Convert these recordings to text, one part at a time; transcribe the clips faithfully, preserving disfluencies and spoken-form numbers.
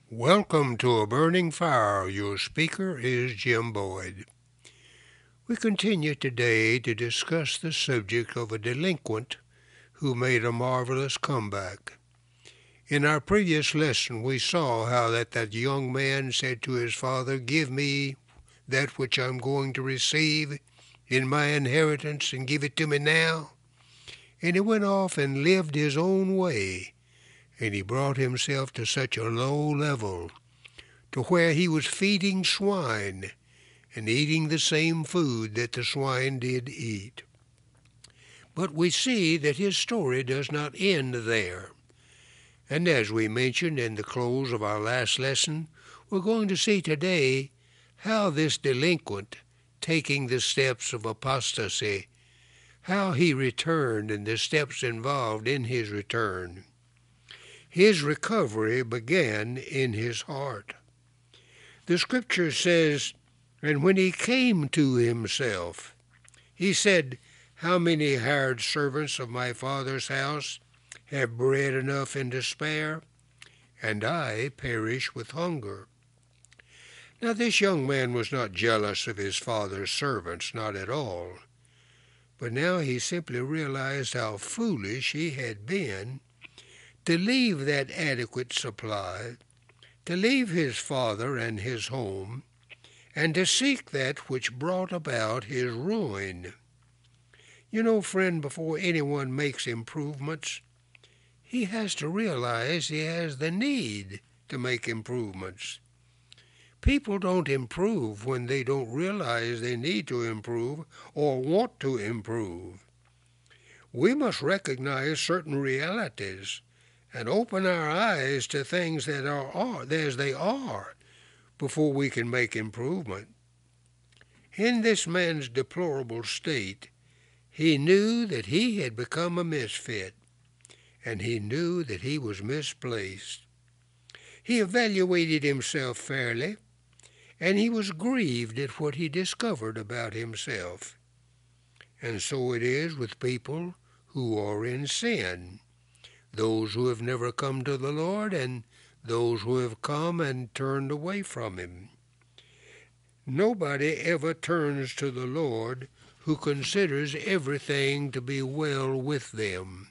Welcome to A Burning Fire. Your speaker is Jim Boyd. We continue today to discuss the subject of a delinquent who made a marvelous comeback. In our previous lesson, we saw how that, that young man said to his father, "Give me that which I'm going to receive in my inheritance and give it to me now." And he went off and lived his own way, and he brought himself to such a low level to where he was feeding swine and eating the same food that the swine did eat. But we see that his story does not end there. And as we mentioned in the close of our last lesson, we're going to see today how this delinquent, taking the steps of apostasy, how he returned and the steps involved in his return. His recovery began in his heart. The scripture says, "And when he came to himself, he said, How many hired servants of my father's house have bread enough and to spare, and I perish with hunger." Now this young man was not jealous of his father's servants, not at all. But now he simply realized how foolish he had been to leave that adequate supply, to leave his father and his home, and to seek that which brought about his ruin. You know, friend, before anyone makes improvements, he has to realize he has the need to make improvements. People don't improve when they don't realize they need to improve or want to improve. We must recognize certain realities and open our eyes to things that are, are as they are before we can make improvement. In this man's deplorable state, he knew that he had become a misfit, and he knew that he was misplaced. He evaluated himself fairly, and he was grieved at what he discovered about himself. And so it is with people who are in sin, those who have never come to the Lord and those who have come and turned away from him. Nobody ever turns to the Lord who considers everything to be well with them,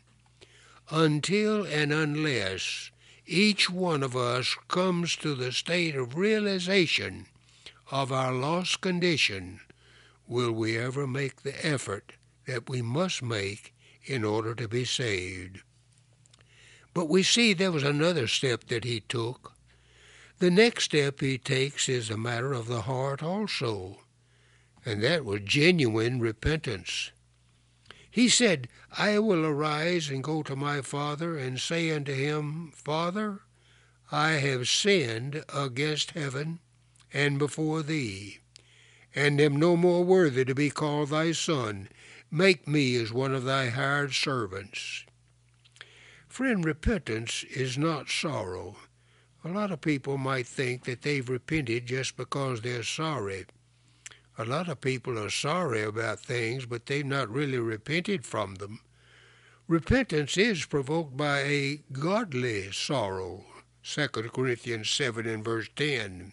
until and unless each one of us comes to the state of realization of our lost condition will we ever make the effort that we must make in order to be saved. But we see there was another step that he took. The next step he takes is a matter of the heart also, and that was genuine repentance. He said, "I will arise and go to my father and say unto him, Father, I have sinned against heaven and before thee, and am no more worthy to be called thy son. Make me as one of thy hired servants." Friend, repentance is not sorrow. A lot of people might think that they've repented just because they're sorry. A lot of people are sorry about things, but they've not really repented from them. Repentance is provoked by a godly sorrow, Second Corinthians seven and verse ten.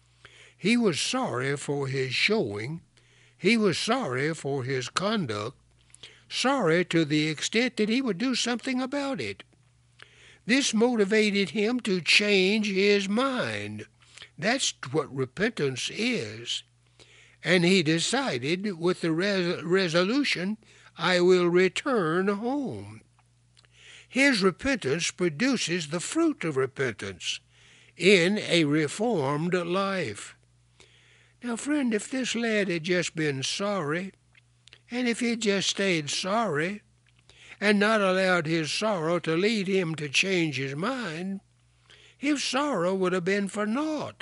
He was sorry for his showing. He was sorry for his conduct, sorry to the extent that he would do something about it. This motivated him to change his mind. That's what repentance is. And he decided with the res- resolution, I will return home. His repentance produces the fruit of repentance in a reformed life. Now, friend, if this lad had just been sorry, and if he had just stayed sorry, and not allowed his sorrow to lead him to change his mind, his sorrow would have been for naught.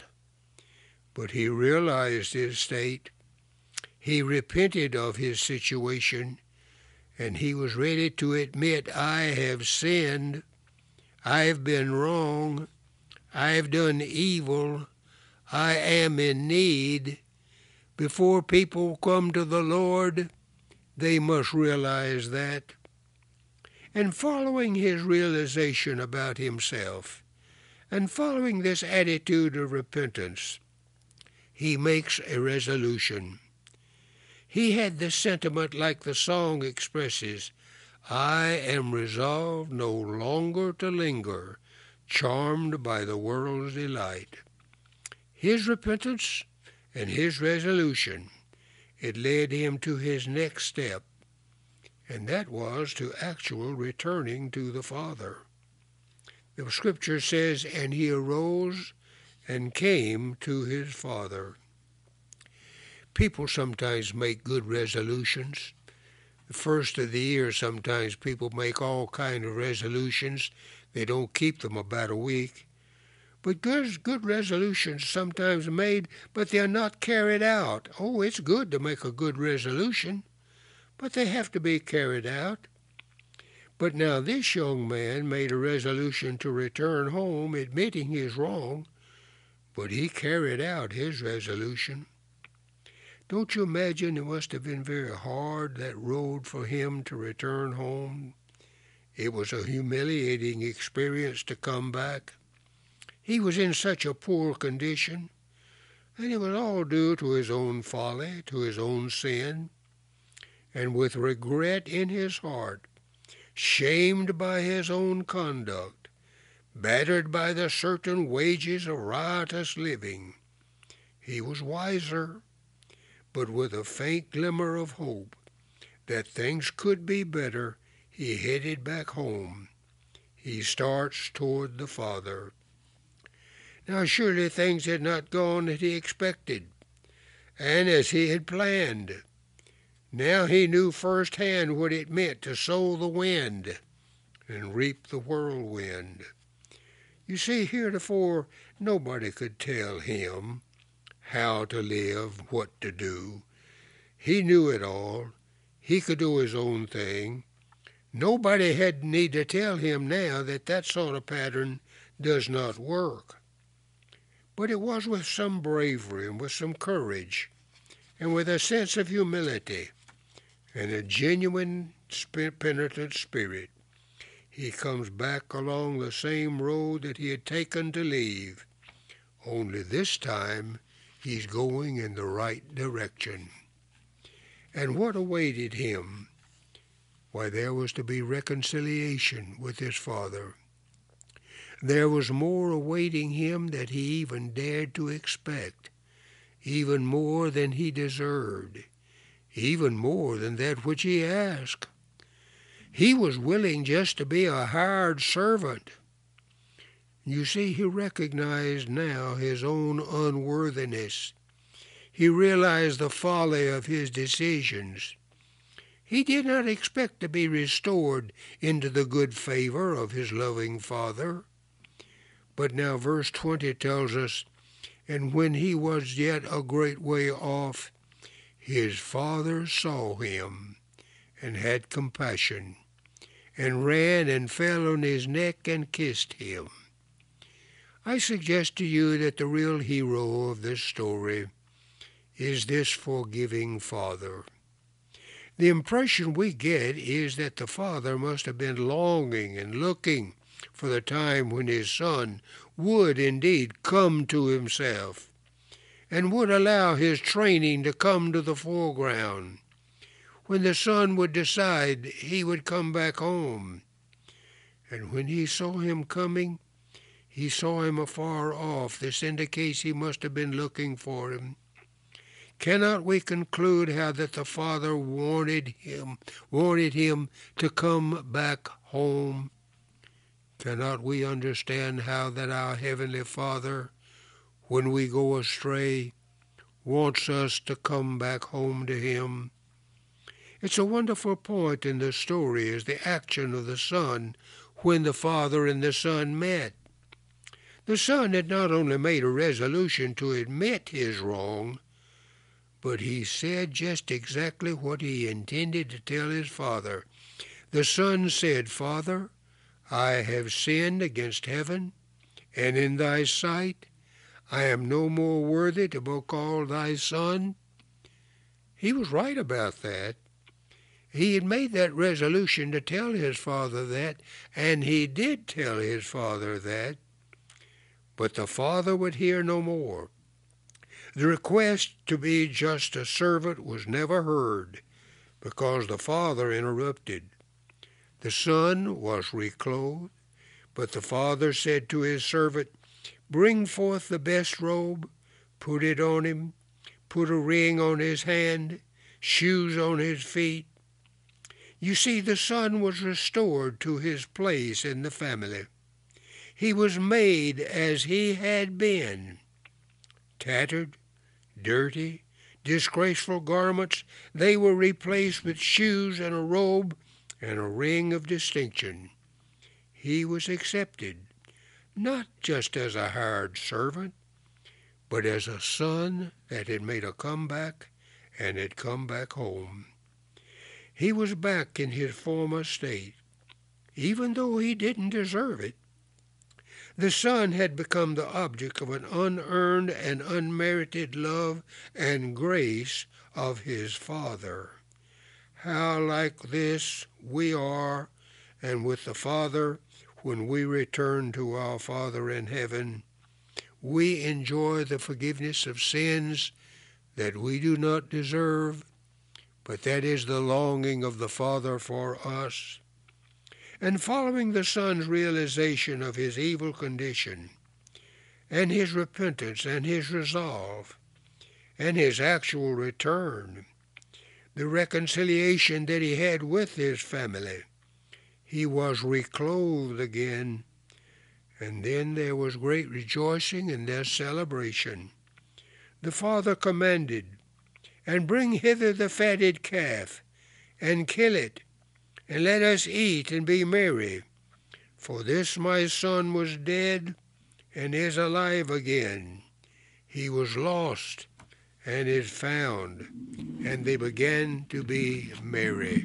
But he realized his state. He repented of his situation, and he was ready to admit, I have sinned, I have been wrong, I have done evil, I am in need. Before people come to the Lord, they must realize that. And following his realization about himself, And following this attitude of repentance, he makes a resolution. He had the sentiment like the song expresses, I am resolved no longer to linger, charmed by the world's delight. His repentance and his resolution, it led him to his next step, and that was to actual returning to the Father. The Scripture says, and he arose and came to his Father. People sometimes make good resolutions. The first of the year, sometimes people make all kind of resolutions. They don't keep them about a week. But good, good resolutions sometimes made, but they're not carried out. Oh, it's good to make a good resolution, but they have to be carried out. But now this young man made a resolution to return home, admitting his wrong, but he carried out his resolution. Don't you imagine it must have been very hard, that road for him to return home? It was a humiliating experience to come back. He was in such a poor condition, and it was all due to his own folly, to his own sin, and with regret in his heart, shamed by his own conduct, battered by the certain wages of riotous living, he was wiser, but with a faint glimmer of hope that things could be better, he headed back home. He starts toward the Father. Now surely things had not gone as he expected, and as he had planned. Now he knew firsthand what it meant to sow the wind and reap the whirlwind. You see, heretofore nobody could tell him how to live, what to do. He knew it all. He could do his own thing. Nobody had need to tell him now that that sort of pattern does not work. But it was with some bravery and with some courage and with a sense of humility and a genuine penitent spirit, he comes back along the same road that he had taken to leave, only this time he's going in the right direction. And what awaited him? Why, there was to be reconciliation with his Father. There was more awaiting him than he even dared to expect, even more than he deserved, even more than that which he asked. He was willing just to be a hired servant. You see, he recognized now his own unworthiness. He realized the folly of his decisions. He did not expect to be restored into the good favor of his loving Father. But now verse twenty tells us, and when he was yet a great way off, his father saw him and had compassion, and ran and fell on his neck and kissed him. I suggest to you that the real hero of this story is this forgiving father. The impression we get is that the father must have been longing and looking for the time when his son would indeed come to himself and would allow his training to come to the foreground, when the son would decide he would come back home. And when he saw him coming, he saw him afar off. This indicates he must have been looking for him. Cannot we conclude how that the Father wanted him, wanted him to come back home? Cannot we understand how that our Heavenly Father, when we go astray, wants us to come back home to Him? It's a wonderful point in the story is the action of the Son when the Father and the Son met. The Son had not only made a resolution to admit his wrong, but he said just exactly what he intended to tell his Father. The Son said, Father, I have sinned against heaven, and in thy sight I am no more worthy to be called thy son. He was right about that. He had made that resolution to tell his father that, and he did tell his father that. But the father would hear no more. The request to be just a servant was never heard, because the father interrupted. The son was reclothed, but the father said to his servant, "Bring forth the best robe, put it on him, put a ring on his hand, shoes on his feet." You see, the son was restored to his place in the family. He was made as he had been. Tattered, dirty, disgraceful garments, they were replaced with shoes and a robe and a ring of distinction. He was accepted, not just as a hired servant, but as a son that had made a comeback and had come back home. He was back in his former state, even though he didn't deserve it. The son had become the object of an unearned and unmerited love and grace of his father. How like this we are, and with the Father, when we return to our Father in heaven, we enjoy the forgiveness of sins that we do not deserve, but that is the longing of the Father for us. And following the Son's realization of his evil condition, and his repentance and his resolve, and his actual return, the reconciliation that he had with his family, he was reclothed again, and then there was great rejoicing in their celebration. The Father commanded, "And bring hither the fatted calf, and kill it, and let us eat and be merry. For this my son was dead, and is alive again. He was lost, and is found." And they began to be merry.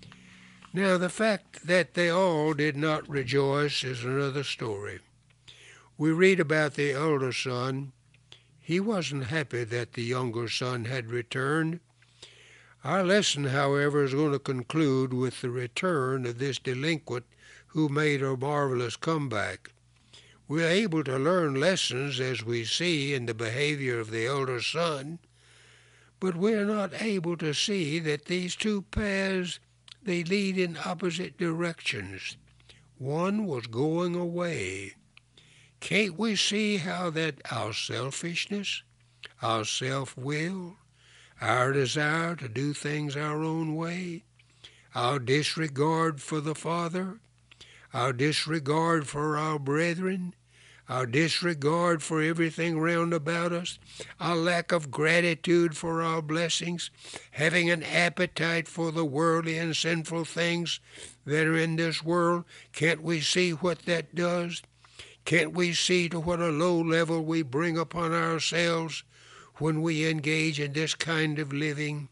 Now the fact that they all did not rejoice is another story. We read about the elder son. He wasn't happy that the younger son had returned. Our lesson, however, is going to conclude with the return of this delinquent who made a marvelous comeback. We're able to learn lessons, as we see in the behavior of the elder son, but we're not able to see that these two paths, they lead in opposite directions. One was going away. Can't we see how that our selfishness, our self-will, our desire to do things our own way, our disregard for the Father, our disregard for our brethren, our disregard for everything round about us, our lack of gratitude for our blessings, having an appetite for the worldly and sinful things that are in this world, can't we see what that does? Can't we see to what a low level we bring upon ourselves when we engage in this kind of living?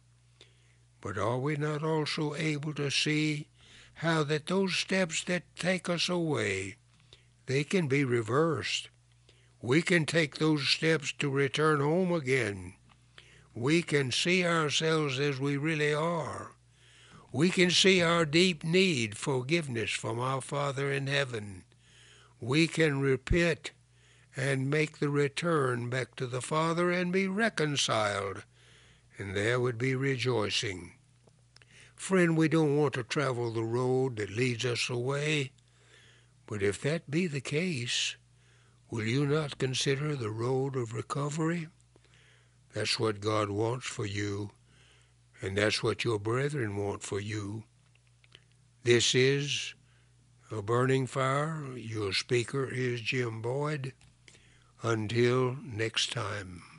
But are we not also able to see how that those steps that take us away, they can be reversed? We can take those steps to return home again. We can see ourselves as we really are. We can see our deep need for forgiveness from our Father in heaven. We can repent and make the return back to the Father and be reconciled, and there would be rejoicing. Friend, we don't want to travel the road that leads us away, but if that be the case, will you not consider the road of recovery? That's what God wants for you, and that's what your brethren want for you. This is A Burning Fire. Your speaker is Jim Boyd. Until next time.